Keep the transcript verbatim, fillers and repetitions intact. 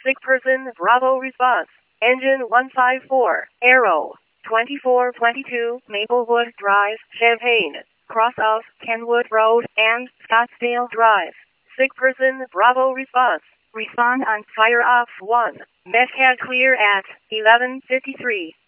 Sick person, Bravo response. Engine one five four, Arrow, twenty-four twenty-two, Maplewood Drive, Champaign. Cross off Kenwood Road and Scottsdale Drive. Sick person, Bravo response. Respond on fire off one. Metcalf clear at eleven fifty-three.